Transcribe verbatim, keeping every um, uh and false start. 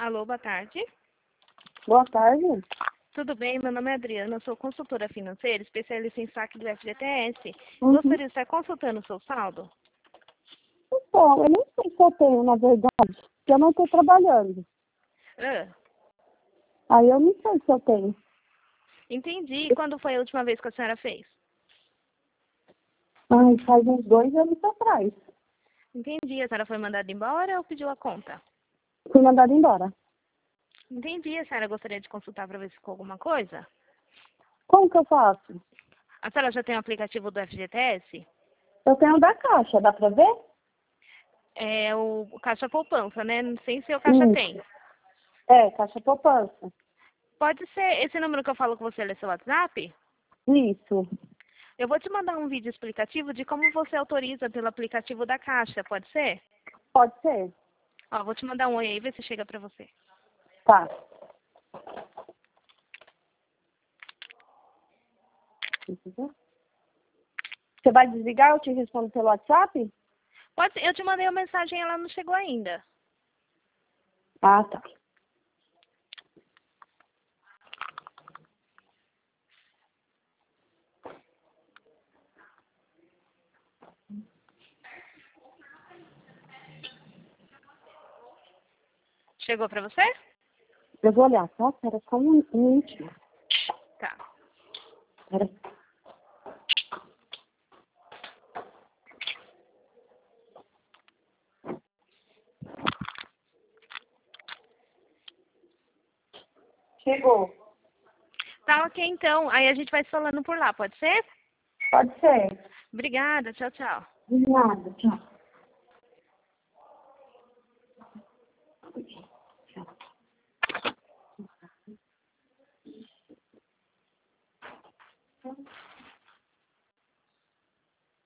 Alô, boa tarde. Boa tarde. Tudo bem? Meu nome é Adriana, eu sou consultora financeira, especialista em saque do F G T S. Uhum. Gostaria de estar consultando o seu saldo? Então, eu nem sei se eu tenho, na verdade, porque eu não estou trabalhando. Ah, Aí eu não sei se eu tenho. entendi. Quando foi a última vez que a senhora fez? Ai, faz uns dois anos atrás. Entendi. A senhora foi mandada embora ou pediu a conta? Fui mandada embora. Entendi. A senhora gostaria de consultar para ver se ficou alguma coisa? Como que eu faço? A senhora já tem o aplicativo do F G T S? Eu tenho da Caixa, dá pra ver? É o Caixa Poupança, né? Não sei se o Caixa Isso. tem. É, Caixa Poupança. Pode ser esse número que eu falo com você, ele é seu WhatsApp? Isso. Eu vou te mandar um vídeo explicativo de como você autoriza pelo aplicativo da Caixa, pode ser? Pode ser? Ó, vou te mandar um oi aí, ver se chega pra você. Tá. Você vai desligar? Eu te respondo pelo WhatsApp? Pode ser, eu te mandei uma mensagem e ela não chegou ainda. Ah, tá. Chegou pra você? Eu vou olhar, tá? Espera só um minutinho. Tá. Espera. Chegou. Tá ok, então. Aí a gente vai se falando por lá, pode ser? Pode ser. Obrigada, tchau, tchau. De nada, tchau. Tchau.